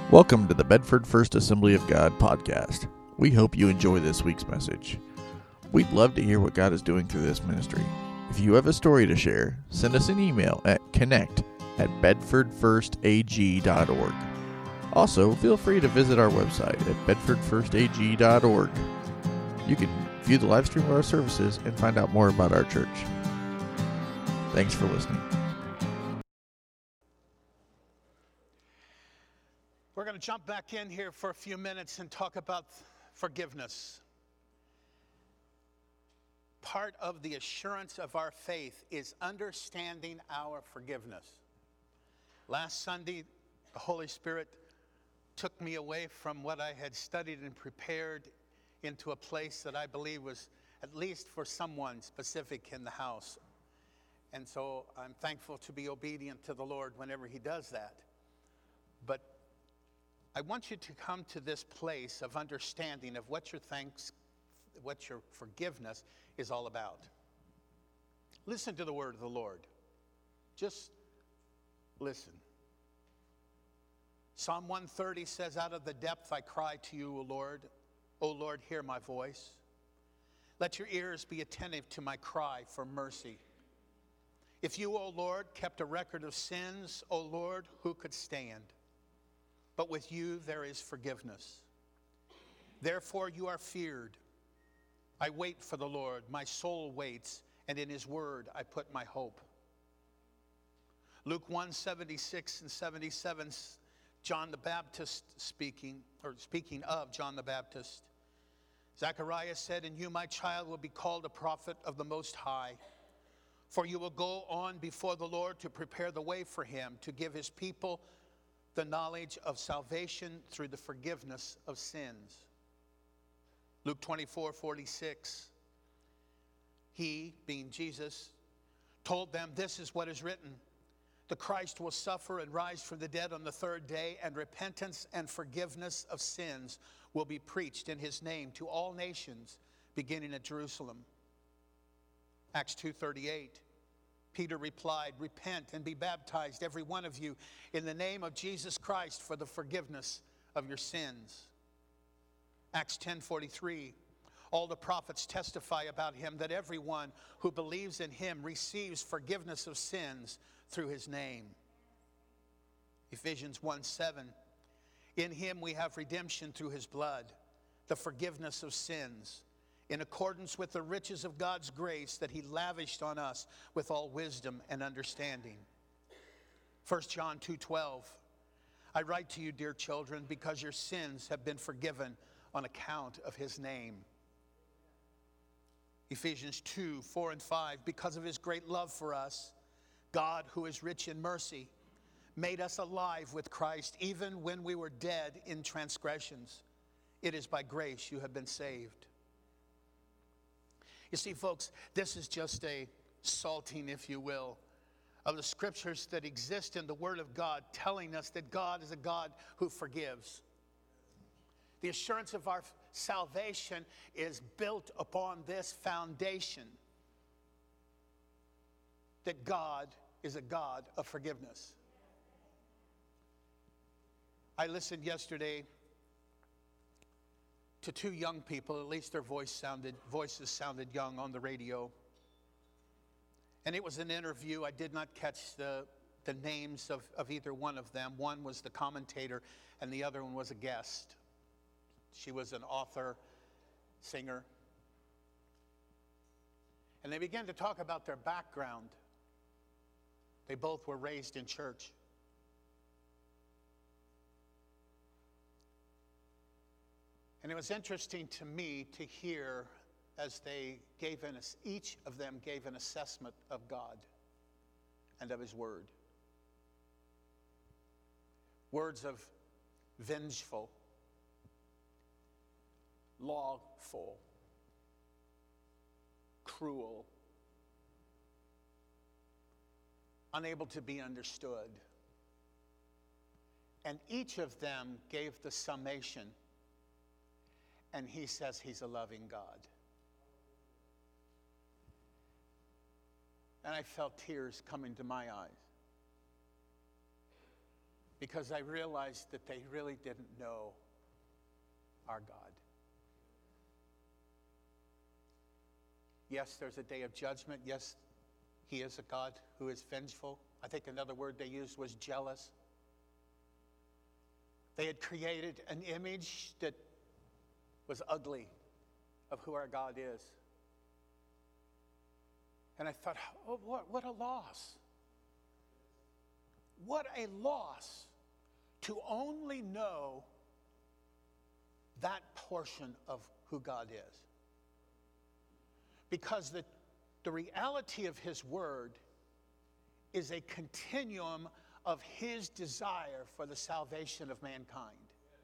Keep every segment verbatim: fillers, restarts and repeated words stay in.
Welcome to the Bedford First Assembly of God podcast. We hope you enjoy this week's message. We'd love to hear what God is doing through this ministry. If you have a story to share, send us an email at connect at bedford first a g dot org. Also, feel free to visit our website at bedford first a g dot org. You can view the live stream of our services and find out more about our church. Thanks for listening. We're going to jump back in here for a few minutes and talk about forgiveness. Part of the assurance of our faith is understanding our forgiveness. Last Sunday, the Holy Spirit took me away from what I had studied and prepared into a place that I believe was at least for someone specific in the house. And so I'm thankful to be obedient to the Lord whenever He does that. But I want you to come to this place of understanding of what your thanks, what your forgiveness is all about. Listen to the word of the Lord. Just listen. Psalm one thirty says, "Out of the depth I cry to you, O Lord. O Lord, hear my voice. Let your ears be attentive to my cry for mercy. If you, O Lord, kept a record of sins, O Lord, who could stand? But with you there is forgiveness. Therefore you are feared. I wait for the Lord. My soul waits, and in His word I put my hope." Luke one seventy-six and seventy-seven, John the Baptist speaking, or speaking of John the Baptist. Zechariah said, "And you, my child, will be called a prophet of the Most High. For you will go on before the Lord to prepare the way for Him, to give His people the knowledge of salvation through the forgiveness of sins." Luke twenty-four forty-six. He, being Jesus, told them, "This is what is written. The Christ will suffer and rise from the dead on the third day, and repentance and forgiveness of sins will be preached in His name to all nations, beginning at Jerusalem." Acts two thirty-eight. Peter replied, "Repent and be baptized, every one of you, in the name of Jesus Christ for the forgiveness of your sins." Acts ten forty-three. All the prophets testify about Him, that everyone who believes in Him receives forgiveness of sins through His name. Ephesians one seven. In Him we have redemption through His blood, the forgiveness of sins, in accordance with the riches of God's grace that He lavished on us with all wisdom and understanding. First John two twelve. I write to you, dear children, because your sins have been forgiven on account of His name. Ephesians two four and five. Because of His great love for us, God, who is rich in mercy, made us alive with Christ even when we were dead in transgressions. It is by grace you have been saved. You see, folks, this is just a salting, if you will, of the scriptures that exist in the Word of God, telling us that God is a God who forgives. The assurance of our salvation is built upon this foundation, that God is a God of forgiveness. I listened yesterday to two young people, at least their voice sounded, voices sounded young on the radio. And it was an interview. I did not catch the, the names of, of either one of them. One was the commentator, and the other one was a guest. She was an author, singer. And they began to talk about their background. They both were raised in church. And it was interesting to me to hear as they gave an, each of them gave an assessment of God and of His word. Words of vengeful, lawful, cruel, unable to be understood. And each of them gave the summation. And he says He's a loving God. And I felt tears coming to my eyes. because I realized that they really didn't know our God. Yes, there's a day of judgment. Yes, he is a God who is vengeful. I think another word they used was jealous. They had created an image that was ugly of who our God is. And I thought, oh, what, what a loss. What a loss to only know that portion of who God is. Because the, the reality of his word is a continuum of his desire for the salvation of mankind.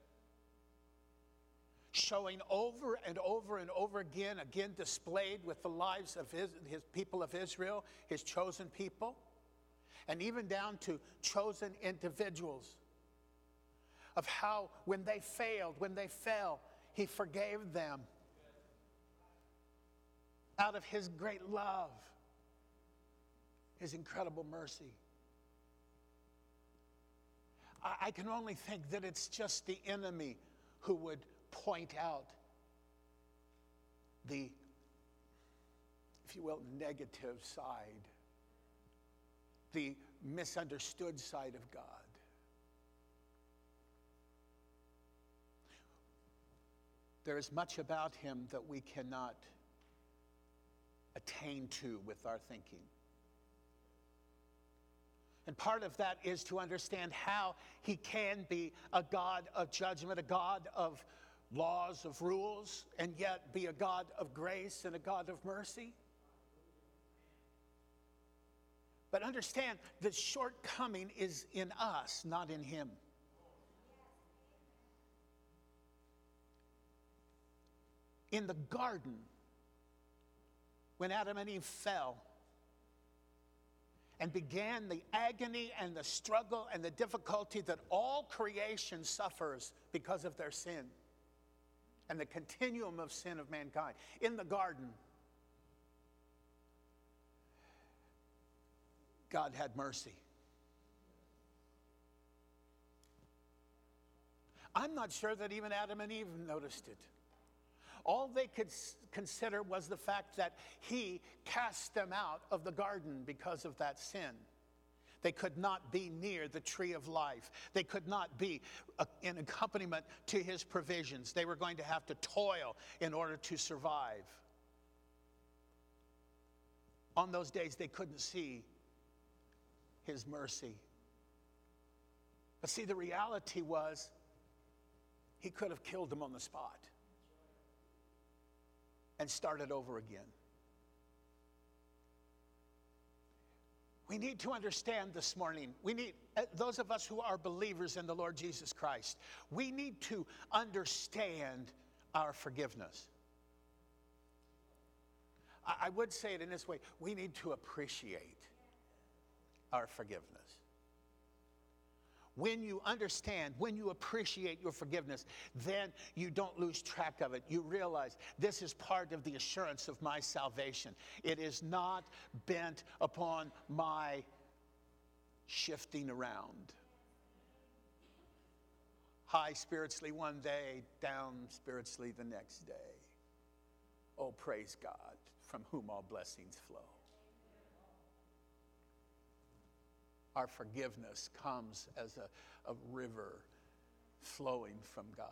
Showing over and over and over again, again displayed with the lives of his, his people of Israel, his chosen people, and even down to chosen individuals, of how when they failed, when they fell, he forgave them out of his great love, his incredible mercy. I, I can only think that it's just the enemy who would point out the, if you will, negative side, the misunderstood side of God. There is much about him that we cannot attain to with our thinking. And part of that is to understand how he can be a God of judgment, a God of laws, of rules, and yet be a God of grace and a God of mercy. But understand the shortcoming is in us, not in him. In the garden, when Adam and Eve fell and began the agony and the struggle and the difficulty that all creation suffers because of their sin and the continuum of sin of mankind, in the garden, God had mercy. I'm not sure that even Adam and Eve noticed it. All they could consider was the fact that he cast them out of the garden because of that sin. They could not be near the tree of life. They could not be in accompaniment to his provisions. They were going to have to toil in order to survive. On those days, they couldn't see his mercy. But see, the reality was he could have killed them on the spot and started over again. We need to understand this morning, we need, those of us who are believers in the Lord Jesus Christ, we need to understand our forgiveness. I, I would say it in this way, we need to appreciate our forgiveness. When you understand, when you appreciate your forgiveness, then you don't lose track of it. You realize this is part of the assurance of my salvation. It is not bent upon my shifting around. High spiritually one day, down spiritually the next day. Oh, praise God, from whom all blessings flow. Our forgiveness comes as a, a river flowing from God.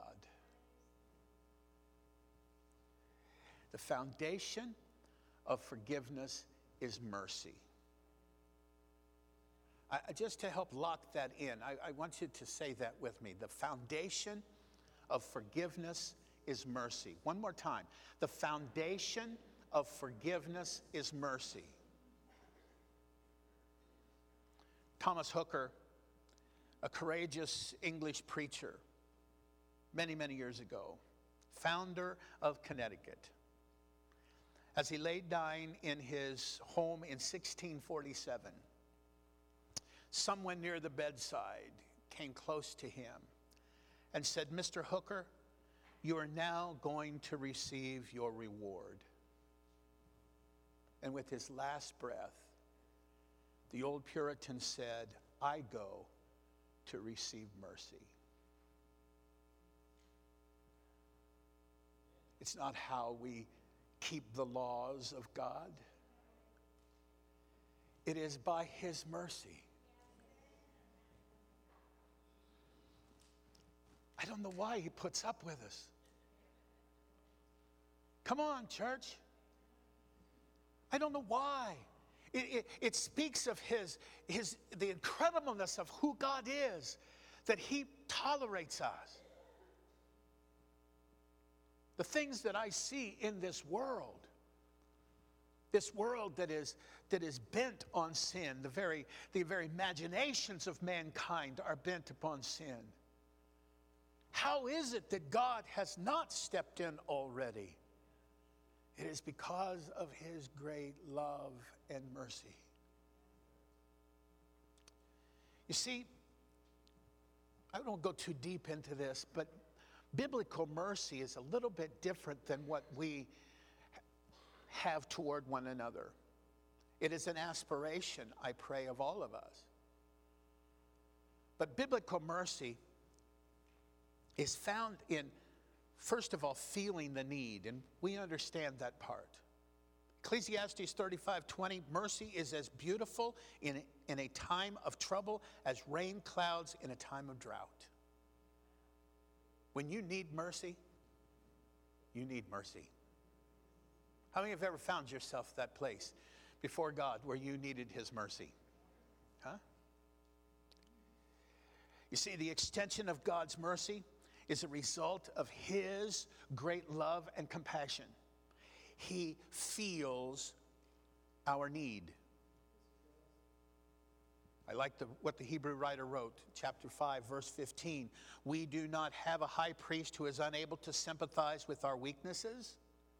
The foundation of forgiveness is mercy. I, just to help lock that in, I, I want you to say that with me. The foundation of forgiveness is mercy. One more time. The foundation of forgiveness is mercy. Thomas Hooker, a courageous English preacher, many, many years ago, founder of Connecticut, as he lay dying in his home in sixteen forty-seven, someone near the bedside came close to him and said, "Mister Hooker, you are now going to receive your reward." And with his last breath, the old Puritan said, "I go to receive mercy. It's not how we keep the laws of God. It is by his mercy. I don't know why he puts up with us. Come on, church. I don't know why. It, it, it speaks of his, his, the incredibleness of who God is, that he tolerates us. The things that I see in this world, this world that is, that is bent on sin, the very, the very imaginations of mankind are bent upon sin. How is it that God has not stepped in already? It is because of his great love and mercy. You see, I don't go too deep into this, but biblical mercy is a little bit different than what we have toward one another. It is an aspiration, I pray, of all of us. But biblical mercy is found in, first of all, feeling the need, and we understand that part. Ecclesiastes thirty-five twenty, mercy is as beautiful in, in a time of trouble as rain clouds in a time of drought. When you need mercy, you need mercy. How many have ever found yourself that place before God where you needed his mercy? Huh? You see, the extension of God's mercy is a result of his great love and compassion. He feels our need. I like the, what the Hebrew writer wrote, chapter five, verse fifteen. We do not have a high priest who is unable to sympathize with our weaknesses,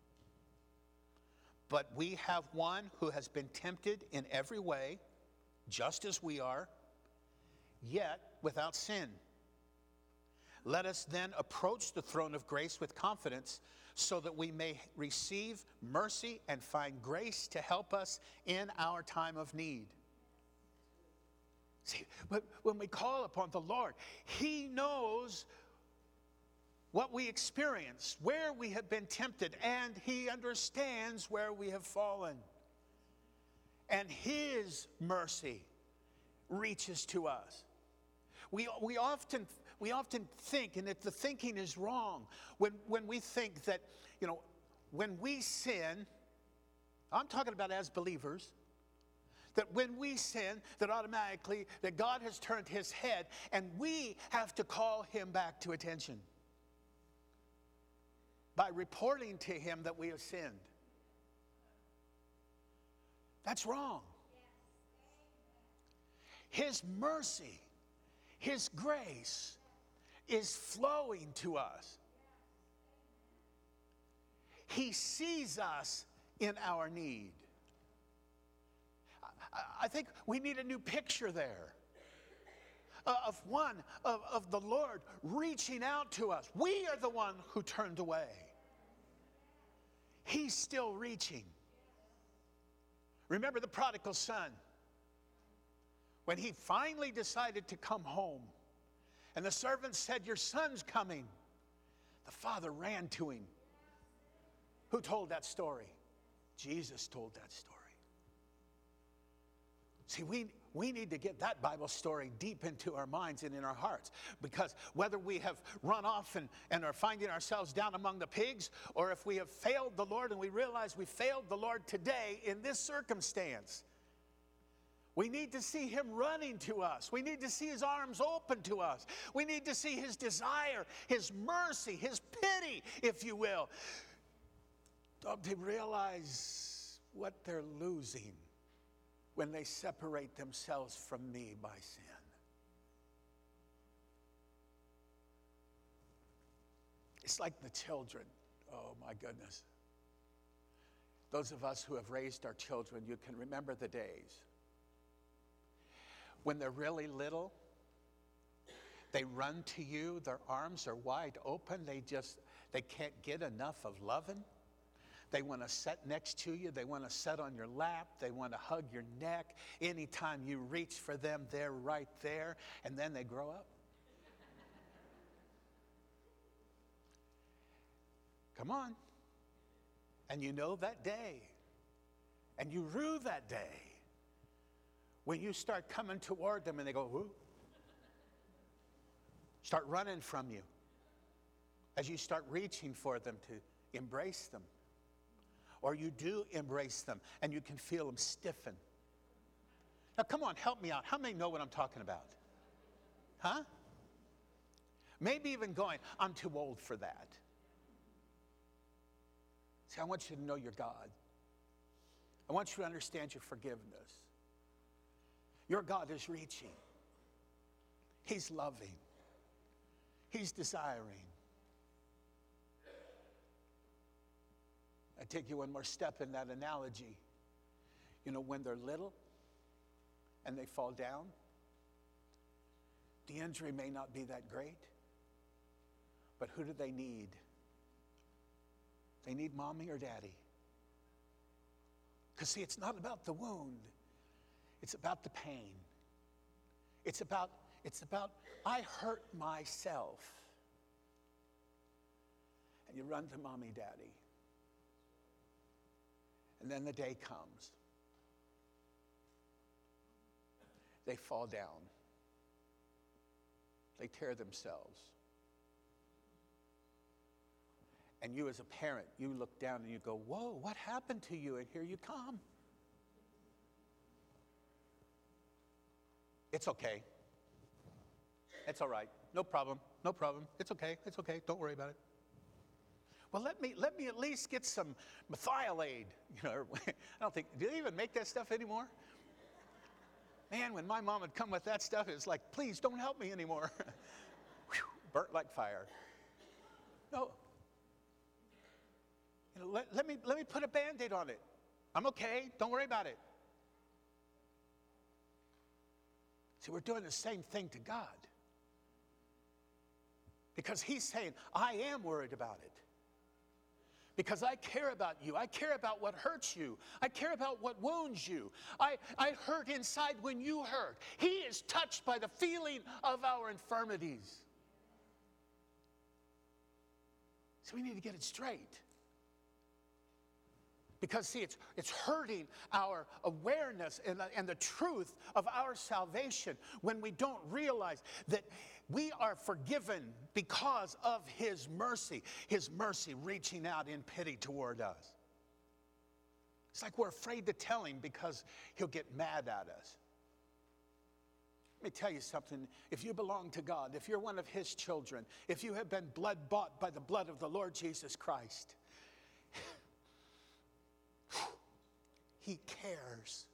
but we have one who has been tempted in every way, just as we are, yet without sin. Let us then approach the throne of grace with confidence so that we may receive mercy and find grace to help us in our time of need. See, but when we call upon the Lord, he knows what we experience, where we have been tempted, and he understands where we have fallen. And his mercy reaches to us. We, we often we often think, and if the thinking is wrong, when, when we think that, you know, when we sin, I'm talking about as believers, that when we sin, that automatically, that God has turned his head, and we have to call him back to attention by reporting to him that we have sinned. That's wrong. His mercy, his grace is flowing to us. He sees us in our need. I think we need a new picture there uh, of one, of, of the Lord reaching out to us. We are the one who turned away. He's still reaching. Remember the prodigal son. When he finally decided to come home, and the servant said, your son's coming, the father ran to him. Who told that story? Jesus told that story. See, we, we need to get that Bible story deep into our minds and in our hearts, because whether we have run off and, and are finding ourselves down among the pigs, or if we have failed the Lord and we realize we failed the Lord today in this circumstance, we need to see him running to us. We need to see his arms open to us. We need to see his desire, his mercy, his pity, if you will. Don't they realize what they're losing when they separate themselves from me by sin? It's like the children. Oh my goodness. Those of us who have raised our children, you can remember the days when they're really little. They run to you, their arms are wide open, they just, they can't get enough of loving. They want to sit next to you. They want to sit on your lap. They want to hug your neck. Anytime you reach for them, they're right there. And then they grow up. Come on. And you know that day. And you rue that day when you start coming toward them and they go, whoo. Start running from you as you start reaching for them to embrace them. Or you do embrace them and you can feel them stiffen. Now come on, help me out. How many know what I'm talking about? Huh? Maybe even going, I'm too old for that. See, I want you to know your God. I want you to understand your forgiveness. Your God is reaching. He's loving. He's desiring. I take you one more step in that analogy. You know, when they're little and they fall down, the injury may not be that great, but who do they need? They need mommy or daddy. Because see, it's not about the wound. It's about the pain. It's about, it's about, I hurt myself. And you run to mommy, daddy. And then the day comes. They fall down. They tear themselves. And you as a parent, you look down and you go, whoa, what happened to you? And here you come. It's okay. It's all right. No problem. No problem. It's okay. It's okay. Don't worry about it. Well, let me let me at least get some methylate. You know, I don't think, do they even make that stuff anymore? Man, when my mom would come with that stuff, it was like, please don't help me anymore. Whew, burnt like fire. No. You know, let, let me let me put a Band-Aid on it. I'm okay. Don't worry about it. See, we're doing the same thing to God. Because he's saying, I am worried about it. Because I care about you. I care about what hurts you. I care about what wounds you. I, I hurt inside when you hurt. He is touched by the feeling of our infirmities. So we need to get it straight. Because, see, it's, it's hurting our awareness and, and the truth of our salvation when we don't realize that we are forgiven because of his mercy. His mercy reaching out in pity toward us. It's like we're afraid to tell him because he'll get mad at us. Let me tell you something. If you belong to God, if you're one of his children, if you have been blood bought by the blood of the Lord Jesus Christ, he cares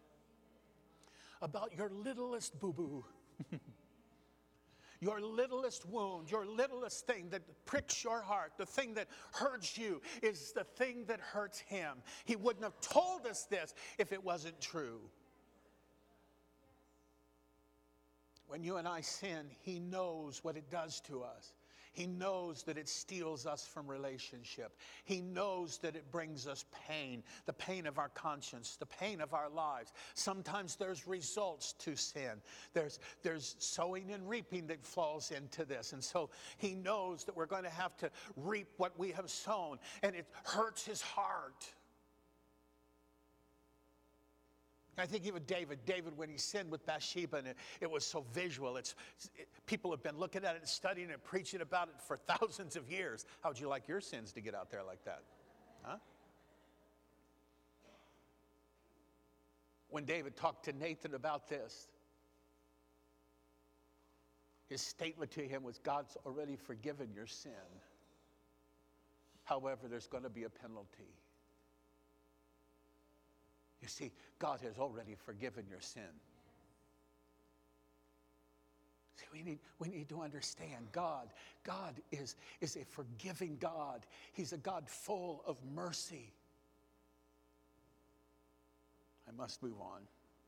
about your littlest boo-boo, your littlest wound, your littlest thing that pricks your heart, the thing that hurts you is the thing that hurts him. He wouldn't have told us this if it wasn't true. When you and I sin, he knows what it does to us. He knows that it steals us from relationship. He knows that it brings us pain, the pain of our conscience, the pain of our lives. Sometimes there's results to sin. There's, there's sowing and reaping that falls into this. And so he knows that we're going to have to reap what we have sown. And it hurts his heart. I think even David, David when he sinned with Bathsheba, and it, it was so visual. It's, it, people have been looking at it and studying it, preaching about it for thousands of years. How would you like your sins to get out there like that? Huh? When David talked to Nathan about this, his statement to him was, God's already forgiven your sin. However, there's going to be a penalty. You see, God has already forgiven your sin. See, we need, we need to understand God. God is, is a forgiving God. He's a God full of mercy. I must move on.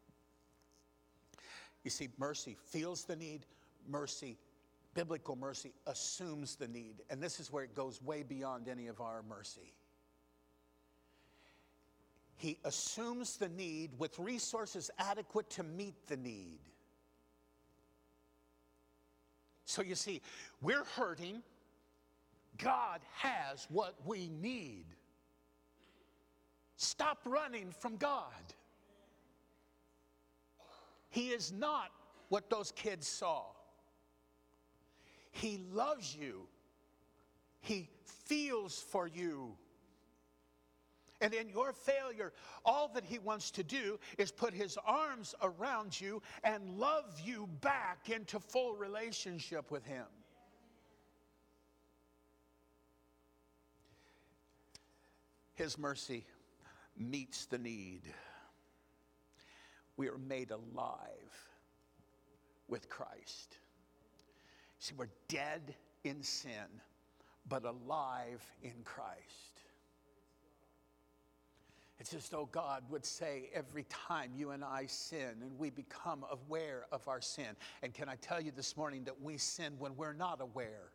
You see, mercy feels the need. Mercy, biblical mercy, assumes the need. And this is where it goes way beyond any of our mercy. He assumes the need with resources adequate to meet the need. So you see, we're hurting. God has what we need. Stop running from God. He is not what those kids saw. He loves you. He feels for you. And in your failure, all that he wants to do is put his arms around you and love you back into full relationship with him. His mercy meets the need. We are made alive with Christ. See, we're dead in sin, but alive in Christ. It's as though God would say every time you and I sin and we become aware of our sin. And can I tell you this morning that we sin when we're not aware?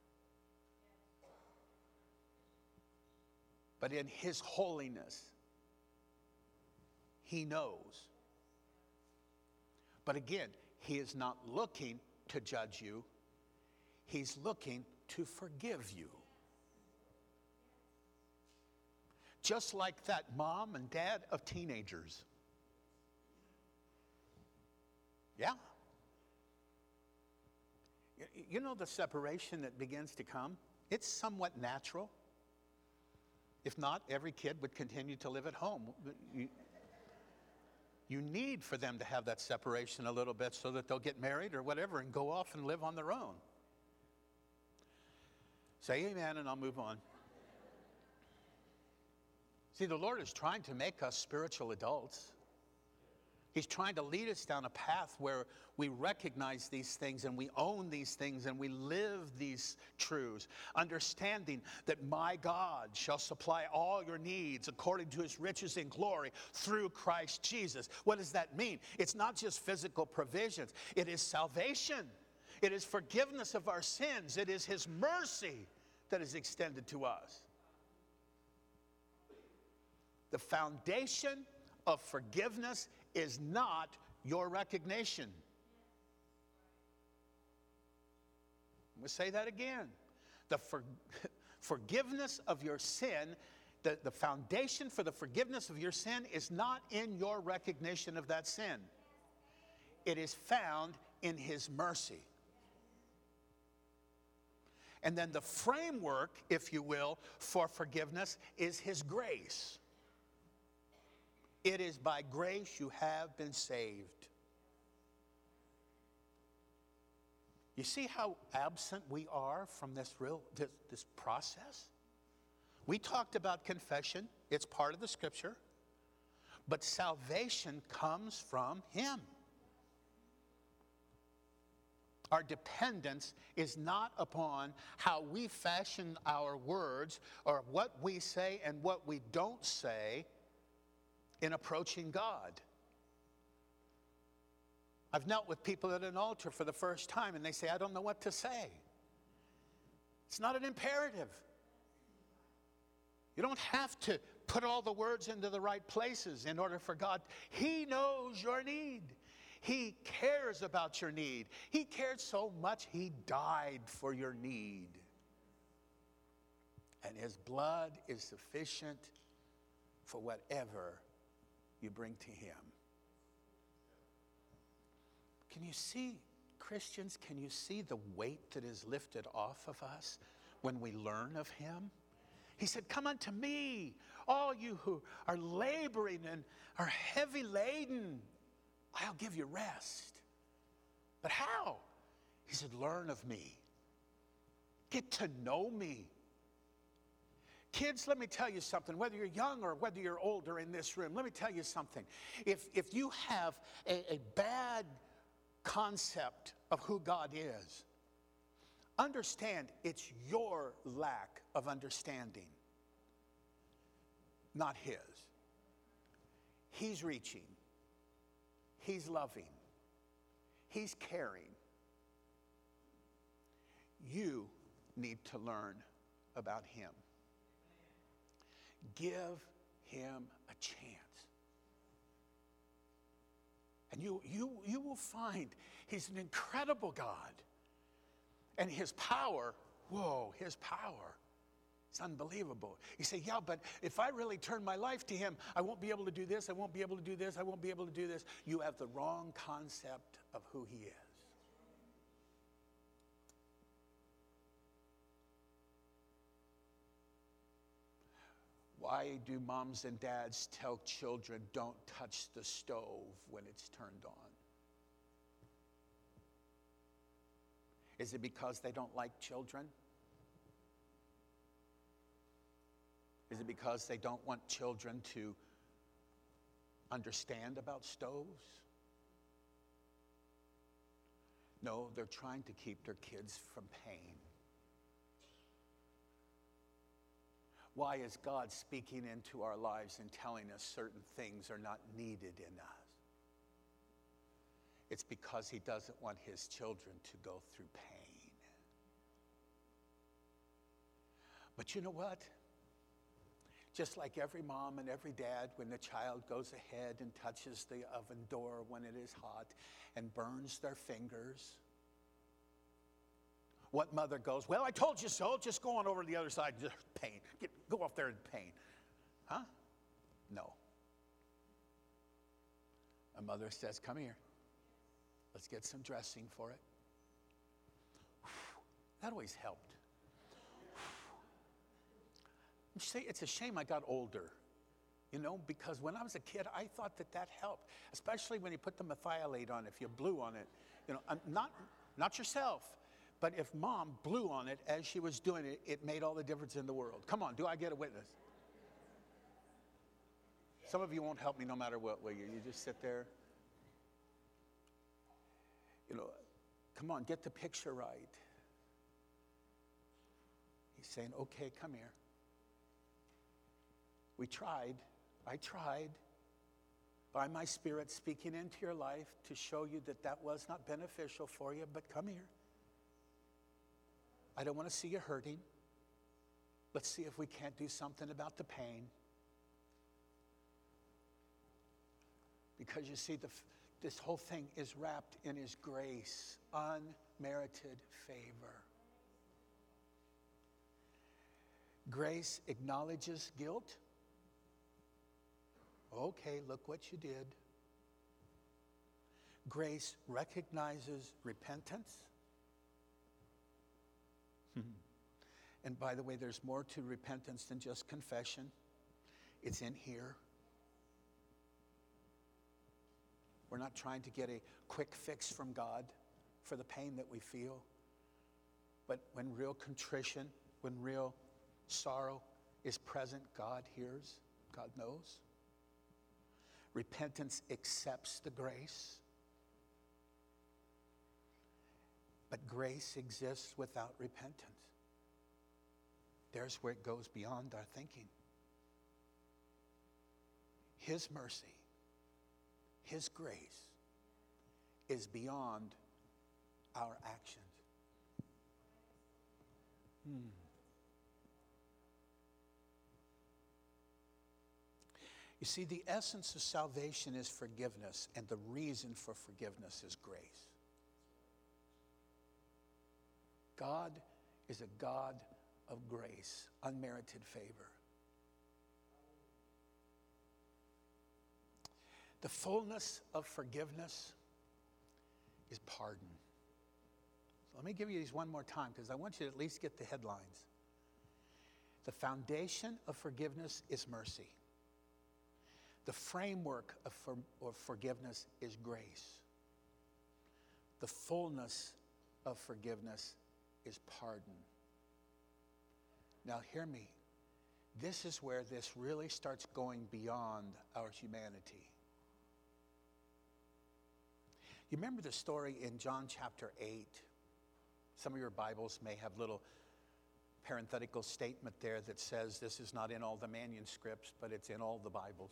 But in his holiness, he knows. But again, he is not looking to judge you. He's looking to forgive you. Just like that mom and dad of teenagers. Yeah. You know the separation that begins to come? It's somewhat natural. If not, every kid would continue to live at home. You, you need for them to have that separation a little bit so that they'll get married or whatever and go off and live on their own. Say amen and I'll move on. See, the Lord is trying to make us spiritual adults. He's trying to lead us down a path where we recognize these things and we own these things and we live these truths, understanding that my God shall supply all your needs according to his riches in glory through Christ Jesus. What does that mean? It's not just physical provisions. It is salvation. It is forgiveness of our sins. It is his mercy that is extended to us. The foundation of forgiveness is not your recognition. I'm going to say that again. The for, forgiveness of your sin, the, the foundation for the forgiveness of your sin is not in your recognition of that sin. It is found in his mercy. And then the framework, if you will, for forgiveness is his grace. It is by grace you have been saved. You see how absent we are from this real this, this process? We talked about confession. It's part of the scripture. But salvation comes from him. Our dependence is not upon how we fashion our words or what we say and what we don't say in approaching God. I've knelt with people at an altar for the first time and they say, I don't know what to say. It's not an imperative. You don't have to put all the words into the right places in order for God. He knows your need. He cares about your need. He cared so much, he died for your need. And his blood is sufficient for whatever you bring to him. Can you see, Christians, can you see the weight that is lifted off of us when we learn of him? He said, come unto me, all you who are laboring and are heavy laden. I'll give you rest. But how? He said, learn of me. Get to know me. Kids, let me tell you something. Whether you're young or whether you're older in this room, let me tell you something. If, if you have a, a bad concept of who God is, understand it's your lack of understanding, not his. He's reaching. He's loving. He's caring. You need to learn about him. Give him a chance. And you, you, you will find he's an incredible God. And his power, whoa, his power, it's unbelievable. You say, yeah, but if I really turn my life to him, I won't be able to do this, I won't be able to do this, I won't be able to do this. You have the wrong concept of who he is. Why do moms and dads tell children don't touch the stove when it's turned on? Is it because they don't like children? Is it because they don't want children to understand about stoves? No, they're trying to keep their kids from pain. Why is God speaking into our lives and telling us certain things are not needed in us? It's because he doesn't want his children to go through pain. But you know what? Just like every mom and every dad, when the child goes ahead and touches the oven door when it is hot and burns their fingers, what mother goes, well, I told you so, just go on over to the other side, just pain. Get, go off there in pain. Huh? No. A mother says, come here. Let's get some dressing for it. That always helped. You see, it's a shame I got older, you know, because when I was a kid, I thought that that helped, especially when you put the methylate on, if you blew on it, you know, not, not yourself. But if mom blew on it as she was doing it, it made all the difference in the world. Come on, do I get a witness? Some of you won't help me no matter what, will you? You just sit there. You know, come on, get the picture right. He's saying, okay, come here. We tried. I tried by my Spirit speaking into your life to show you that that was not beneficial for you, but come here. I don't want to see you hurting. Let's see if we can't do something about the pain. Because you see, the, this whole thing is wrapped in his grace, unmerited favor. Grace acknowledges guilt. Okay, look what you did. Grace recognizes repentance. And by the way, there's more to repentance than just confession. It's in here. We're not trying to get a quick fix from God for the pain that we feel. But when real contrition, when real sorrow is present, God hears, God knows. Repentance accepts the grace. But grace exists without repentance. There's where it goes beyond our thinking. His mercy, his grace is beyond our actions. Hmm. You see, the essence of salvation is forgiveness, and the reason for forgiveness is grace. God is a God of grace, unmerited favor. The fullness of forgiveness is pardon. So let me give you these one more time because I want you to at least get the headlines. The foundation of forgiveness is mercy. The framework of, for, of forgiveness is grace. The fullness of forgiveness is pardon. Now hear me. This is where this really starts going beyond our humanity. You remember the story in John chapter eight? Some of your Bibles may have little parenthetical statement there that says this is not in all the manuscripts, but it's in all the Bibles.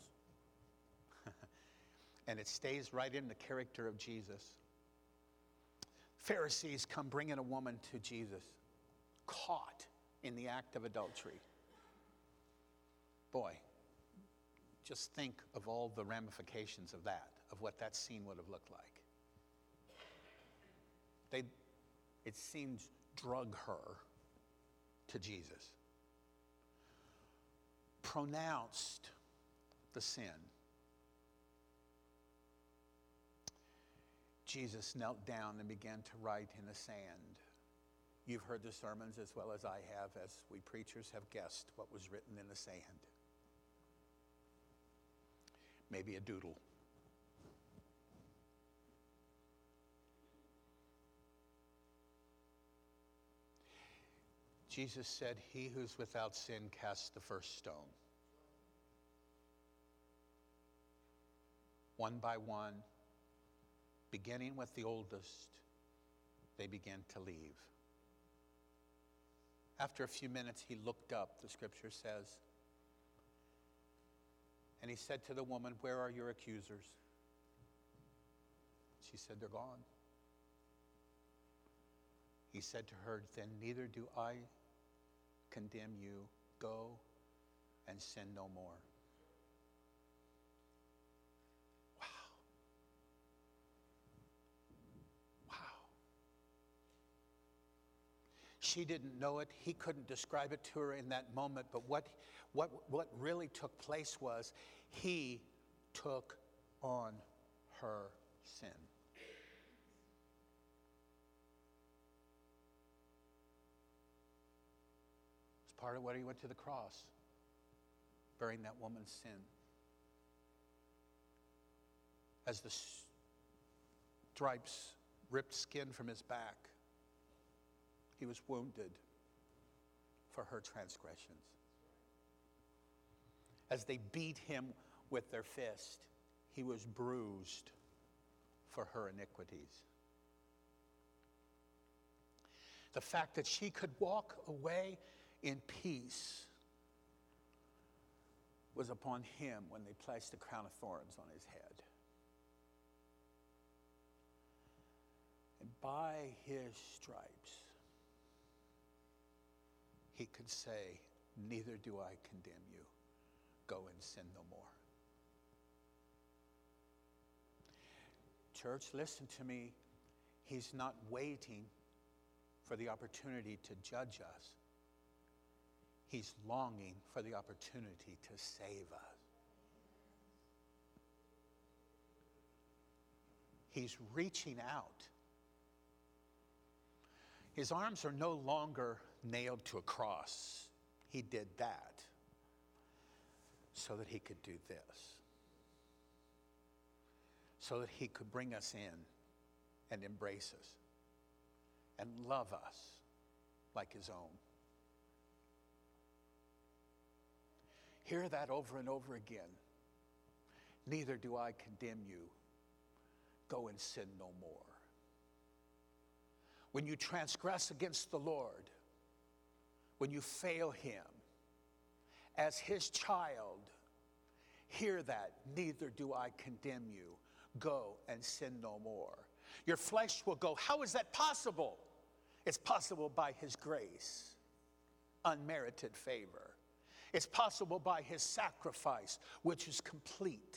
And it stays right in the character of Jesus. Pharisees come bringing a woman to Jesus, caught in the act of adultery. Boy, just think of all the ramifications of that, of what that scene would have looked like. They, it seems, drug her to Jesus, pronounced the sin. Jesus knelt down and began to write in the sand. You've heard the sermons as well as I have, as we preachers have guessed what was written in the sand. Maybe a doodle. Jesus said, "He who's without sin casts the first stone." One by one, beginning with the oldest, they began to leave. After a few minutes, he looked up, the scripture says, and he said to the woman, "Where are your accusers?" She said, "They're gone." He said to her, "Then neither do I condemn you. Go and sin no more." Wow. Wow. She didn't know it. He couldn't describe it to her in that moment. But what, what, what really took place was he took on her sin. It's part of what he went to the cross, bearing that woman's sin. As the stripes ripped skin from his back, he was wounded for her transgressions. As they beat him with their fist, he was bruised for her iniquities. The fact that she could walk away in peace was upon him when they placed a crown of thorns on his head. And by his stripes, he could say, "Neither do I condemn you. Go and sin no more." Church, listen to me. He's not waiting for the opportunity to judge us. He's longing for the opportunity to save us. He's reaching out. His arms are no longer nailed to a cross. He did that so that he could do this. So that he could bring us in and embrace us and love us like his own. Hear that over and over again. Neither do I condemn you. Go and sin no more. When you transgress against the Lord, when you fail him, as his child, hear that. Neither do I condemn you. Go and sin no more. Your flesh will go, how is that possible? It's possible by his grace, unmerited favor. It's possible by his sacrifice, which is complete.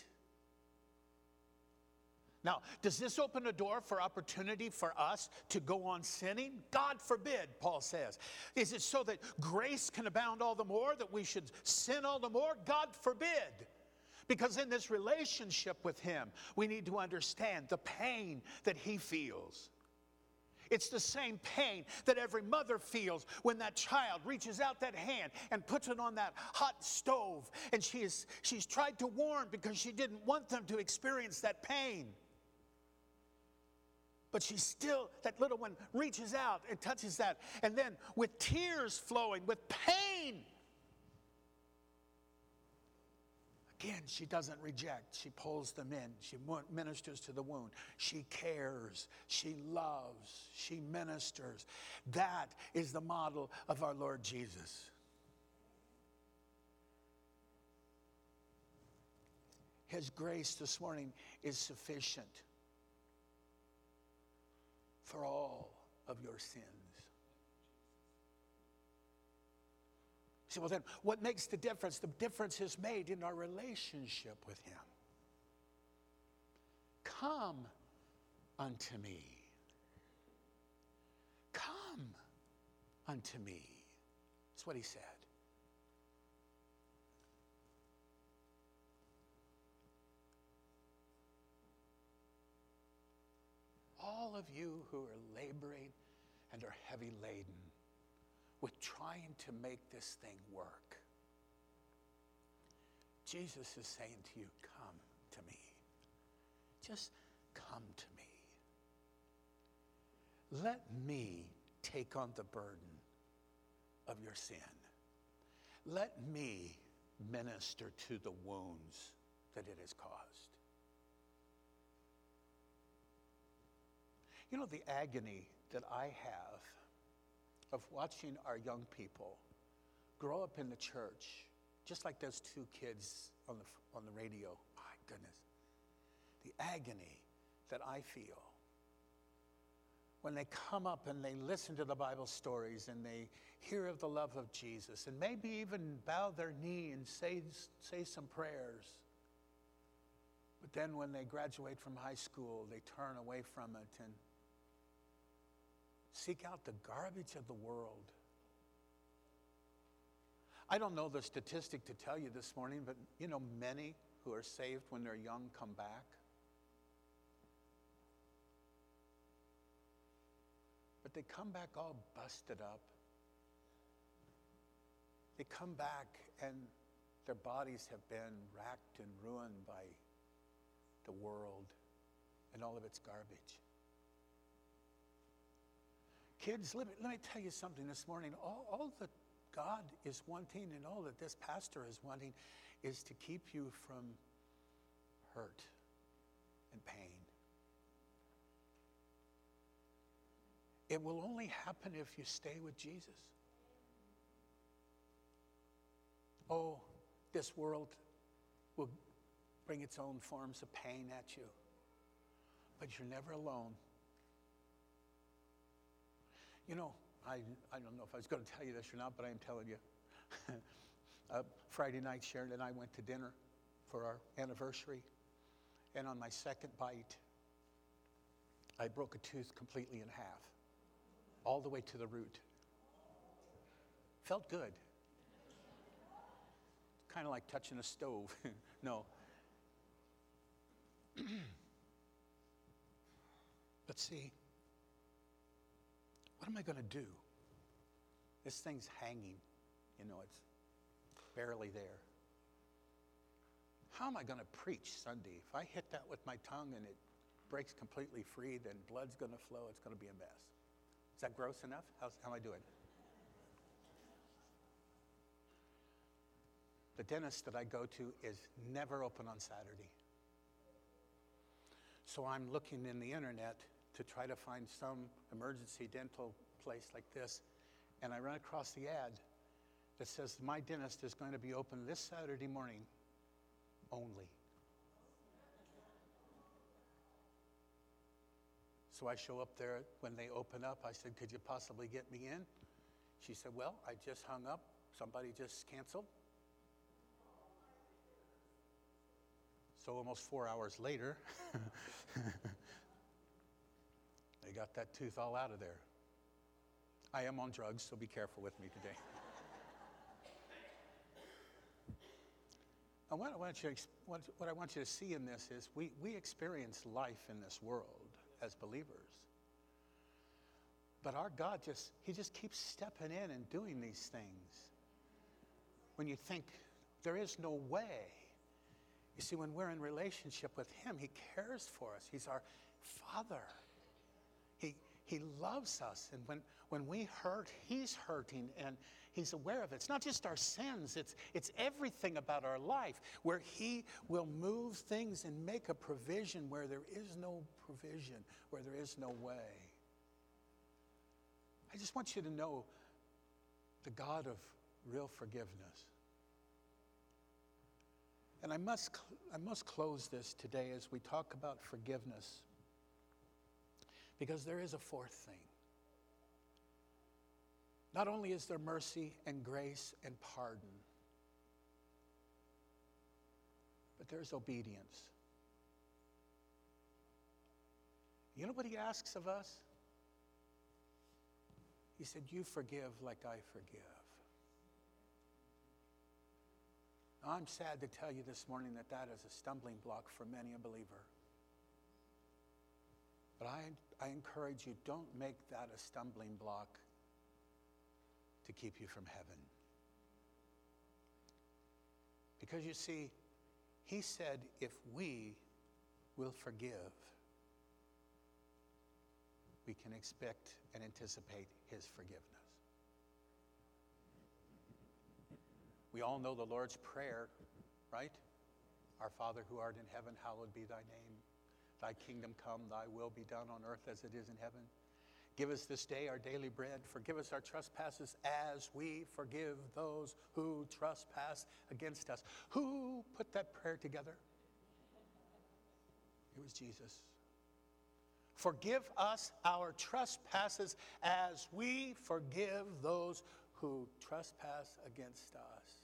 Now, does this open a door for opportunity for us to go on sinning? God forbid, Paul says. Is it so that grace can abound all the more, that we should sin all the more? God forbid. Because in this relationship with him, we need to understand the pain that he feels. It's the same pain that every mother feels when that child reaches out that hand and puts it on that hot stove. And she is, she's tried to warn because she didn't want them to experience that pain. But she still, that little one reaches out and touches that. And then with tears flowing, with pain, again, she doesn't reject. She pulls them in. She ministers to the wound. She cares. She loves. She ministers. That is the model of our Lord Jesus. His grace this morning is sufficient for all of your sins. So well then, what makes the difference? The difference is made in our relationship with him. Come unto me. Come unto me. That's what he said. All of you who are laboring and are heavy laden with trying to make this thing work, Jesus is saying to you, come to me. Just come to me. Let me take on the burden of your sin. Let me minister to the wounds that it has caused. You know, the agony that I have of watching our young people grow up in the church, just like those two kids on the, on the radio. My goodness. The agony that I feel when they come up and they listen to the Bible stories and they hear of the love of Jesus and maybe even bow their knee and say, say some prayers. But then when they graduate from high school, they turn away from it and seek out the garbage of the world. I don't know the statistic to tell you this morning, but you know, many who are saved when they're young come back. But they come back all busted up. They come back and their bodies have been racked and ruined by the world and all of its garbage. Kids, let me, let me tell you something this morning. All, all that God is wanting and all that this pastor is wanting is to keep you from hurt and pain. It will only happen if you stay with Jesus. Oh, this world will bring its own forms of pain at you, but you're never alone. You know, I, I don't know if I was going to tell you this or not, but I am telling you. uh, Friday night, Sharon and I went to dinner for our anniversary. And on my second bite, I broke a tooth completely in half, all the way to the root. Felt good. Kind of like touching a stove. No. But see, what am I going to do? This thing's hanging. You know, it's barely there. How am I going to preach Sunday? If I hit that with my tongue and it breaks completely free, then blood's going to flow. It's going to be a mess. Is that gross enough? How's, how am I doing? The dentist that I go to is never open on Saturday. So I'm looking in the internet to try to find some emergency dental place like this, and I run across the ad that says my dentist is going to be open this Saturday morning only. So I show up there when they open up. I said, could you possibly get me in? She said, well, I just hung up. Somebody just canceled. So almost four hours later, they got that tooth all out of there. I am on drugs, so be careful with me today. And what I want you to, what, what I want you to see in this is we, we experience life in this world as believers. But our God just, he just keeps stepping in and doing these things. When you think there is no way. You see, when we're in relationship with him, he cares for us. He's our Father. He, he loves us. And when, when we hurt, he's hurting, and he's aware of it. It's not just our sins. It's, it's everything about our life where he will move things and make a provision where there is no provision, where there is no way. I just want you to know the God of real forgiveness. And I must, I must close this today as we talk about forgiveness, because there is a fourth thing. Not only is there mercy and grace and pardon, but there's obedience. You know what he asks of us? He said, you forgive like I forgive. Now, I'm sad to tell you this morning that that is a stumbling block for many a believer. But I, I encourage you, don't make that a stumbling block to keep you from heaven. Because you see, he said, if we will forgive, we can expect and anticipate his forgiveness. We all know the Lord's Prayer, right? Our Father who art in heaven, hallowed be thy name. Thy kingdom come, thy will be done on earth as it is in heaven. Give us this day our daily bread. Forgive us our trespasses as we forgive those who trespass against us. Who put that prayer together? It was Jesus. Forgive us our trespasses as we forgive those who trespass against us.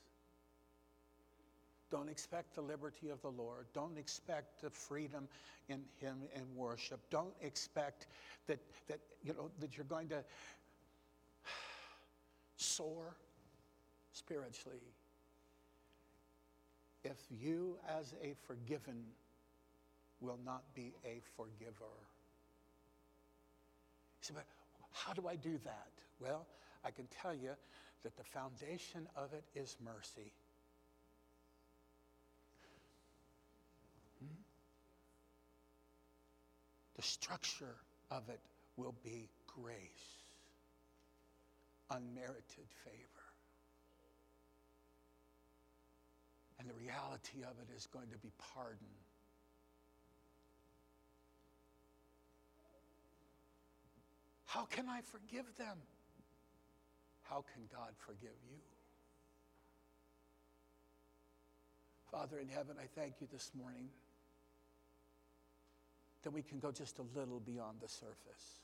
Don't expect the liberty of the Lord. Don't expect the freedom in him in worship. Don't expect that, that, you know, that you're going to soar spiritually if you as a forgiven will not be a forgiver. You say, but how do I do that? Well, I can tell you that the foundation of it is mercy. Hmm? The structure of it will be grace, unmerited favor. And the reality of it is going to be pardon. How can I forgive them? How can God forgive you? Father in heaven, I thank you this morning that we can go just a little beyond the surface.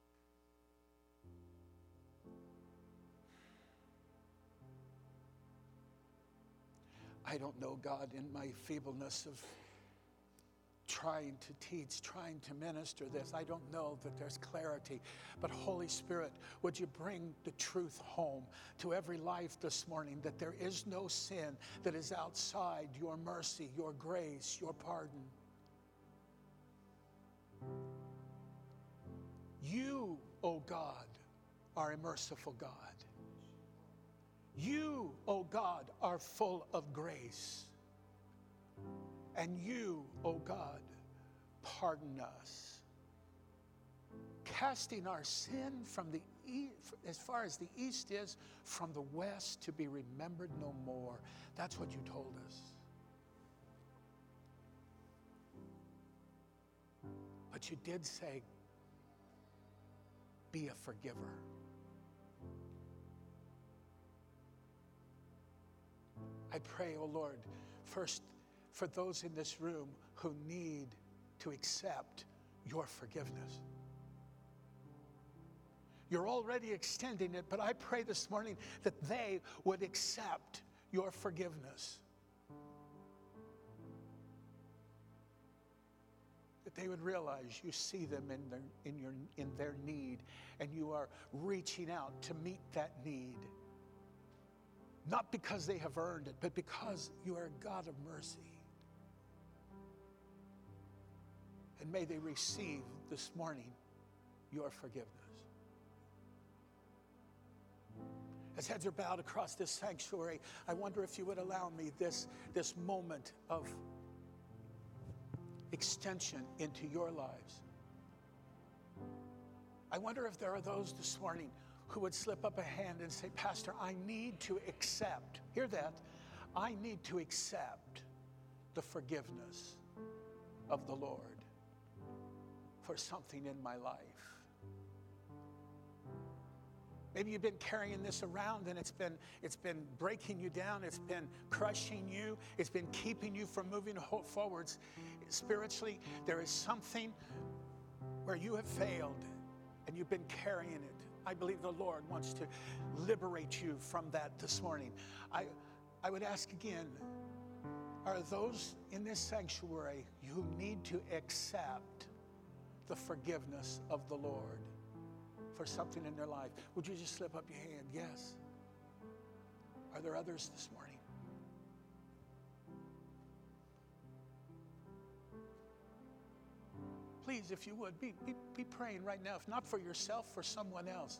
I don't know, God, in my feebleness of trying to teach, trying to minister this, I don't know that there's clarity. But Holy Spirit, would you bring the truth home to every life this morning, that there is no sin that is outside your mercy, your grace, your pardon. You, O God, are a merciful God. You, O God, are full of grace. And you, O God, pardon us, casting our sin from the east, as far as the east is from the west, to be remembered no more. That's what you told us. But you did say, be a forgiver. I pray, oh Lord, first for those in this room who need to accept your forgiveness. You're already extending it, but I pray this morning that they would accept your forgiveness. That they would realize you see them in their, in your, in their need, and you are reaching out to meet that need. Not because they have earned it, but because you are a God of mercy. And may they receive this morning your forgiveness. As heads are bowed across this sanctuary, I wonder if you would allow me this, this moment of extension into your lives. I wonder if there are those this morning who would slip up a hand and say, Pastor, I need to accept, hear that, I need to accept the forgiveness of the Lord for something in my life. Maybe you've been carrying this around and it's been, it's been breaking you down, it's been crushing you, it's been keeping you from moving forwards. Spiritually, there is something where you have failed and you've been carrying it I believe the Lord wants to liberate you from that this morning. I, I would ask again, are those in this sanctuary who need to accept the forgiveness of the Lord for something in their life? Would you just slip up your hand? Yes. Are there others this morning? Please, if you would, be, be, be praying right now. If not for yourself, for someone else.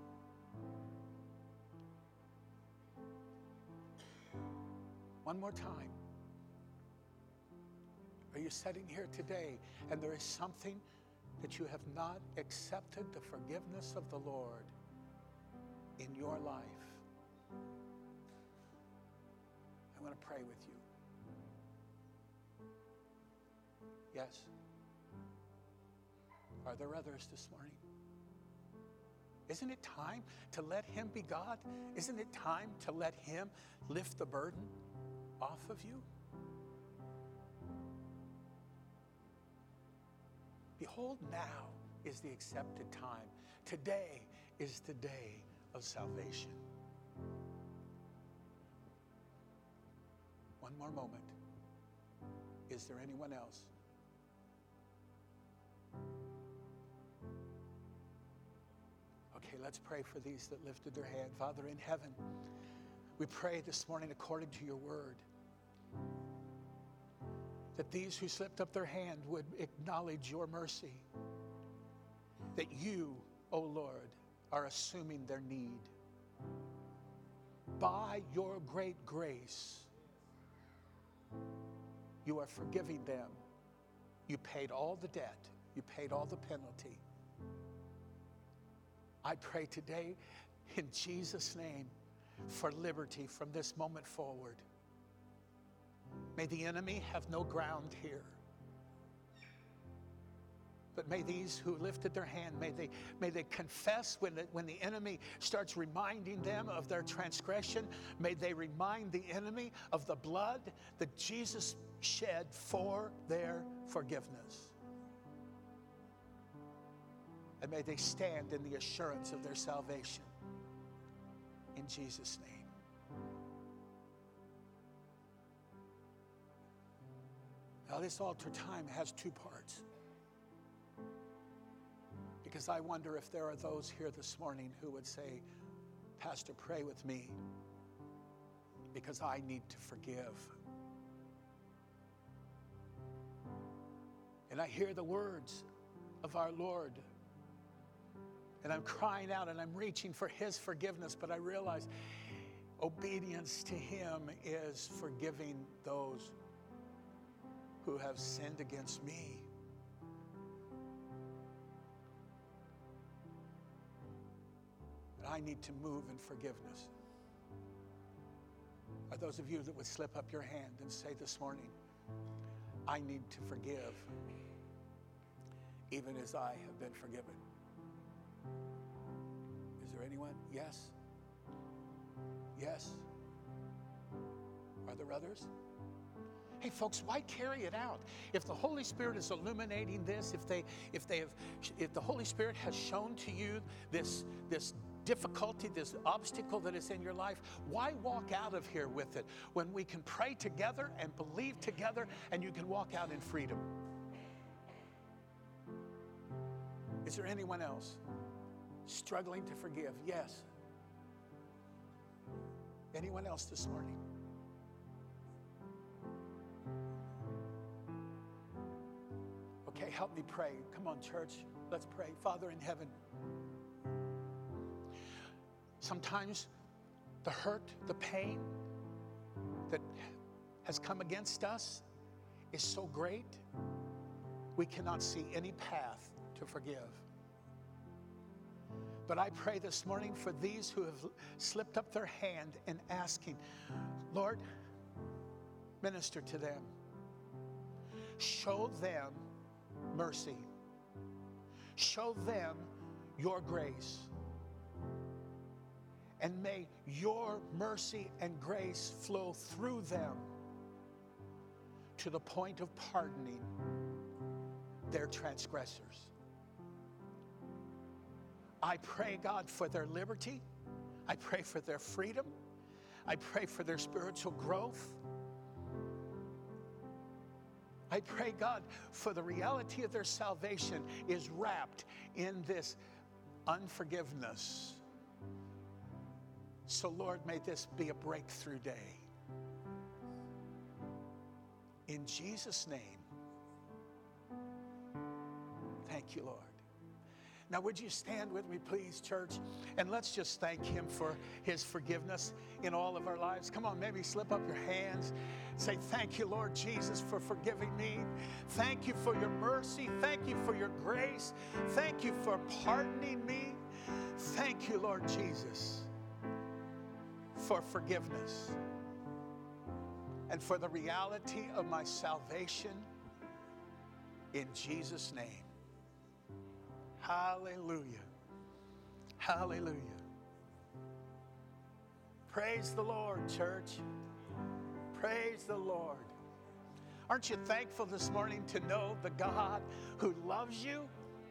One more time. Are you sitting here today and there is something that you have not accepted the forgiveness of the Lord in your life? I want to pray with you. Yes. Are there others this morning? Isn't it time to let Him be God? Isn't it time to let Him lift the burden off of you? Behold, now is the accepted time. Today is the day of salvation. One more moment. Is there anyone else? Okay, let's pray for these that lifted their hand. Father in heaven, we pray this morning according to your word that these who slipped up their hand would acknowledge your mercy, that you, O Lord, are assuming their need. By your great grace, you are forgiving them. You paid all the debt. You paid all the penalty. I pray today in Jesus' name for liberty from this moment forward. May the enemy have no ground here. But may these who lifted their hand, may they, may they confess when the, when the enemy starts reminding them of their transgression. May they remind the enemy of the blood that Jesus shed for their forgiveness. And may they stand in the assurance of their salvation. In Jesus' name. Now, this altar time has two parts. Because I wonder if there are those here this morning who would say, Pastor, pray with me because I need to forgive. And I hear the words of our Lord. And I'm crying out and I'm reaching for His forgiveness, but I realize obedience to Him is forgiving those who have sinned against me. And I need to move in forgiveness. Are those of you that would slip up your hand and say this morning, I need to forgive, even as I have been forgiven? Is there anyone? Yes? Yes? Are there others? Hey folks, why carry it out? If the Holy Spirit is illuminating this, if they if they have if the Holy Spirit has shown to you this this difficulty, this obstacle that is in your life, why walk out of here with it when we can pray together and believe together and you can walk out in freedom? Is there anyone else struggling to forgive? Yes. Anyone else this morning? Okay, help me pray. Come on, church. Let's pray. Father in heaven, sometimes the hurt, the pain that has come against us is so great, we cannot see any path to forgive. But I pray this morning for these who have slipped up their hand and asking, Lord, minister to them. Show them mercy. Show them your grace. And may your mercy and grace flow through them to the point of pardoning their transgressors. I pray, God, for their liberty. I pray for their freedom. I pray for their spiritual growth. I pray, God, for the reality of their salvation is wrapped in this unforgiveness. So, Lord, may this be a breakthrough day. In Jesus' name, thank you, Lord. Now, would you stand with me, please, church? And let's just thank him for his forgiveness in all of our lives. Come on, maybe slip up your hands. Say, thank you, Lord Jesus, for forgiving me. Thank you for your mercy. Thank you for your grace. Thank you for pardoning me. Thank you, Lord Jesus, for forgiveness and for the reality of my salvation in Jesus' name. Hallelujah. Hallelujah. Praise the Lord, church. Praise the Lord. Aren't you thankful this morning to know the God who loves you?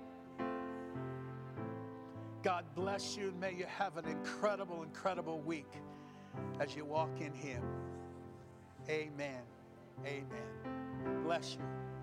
God bless you, and may you have an incredible, incredible week as you walk in him. Amen. Amen. Bless you.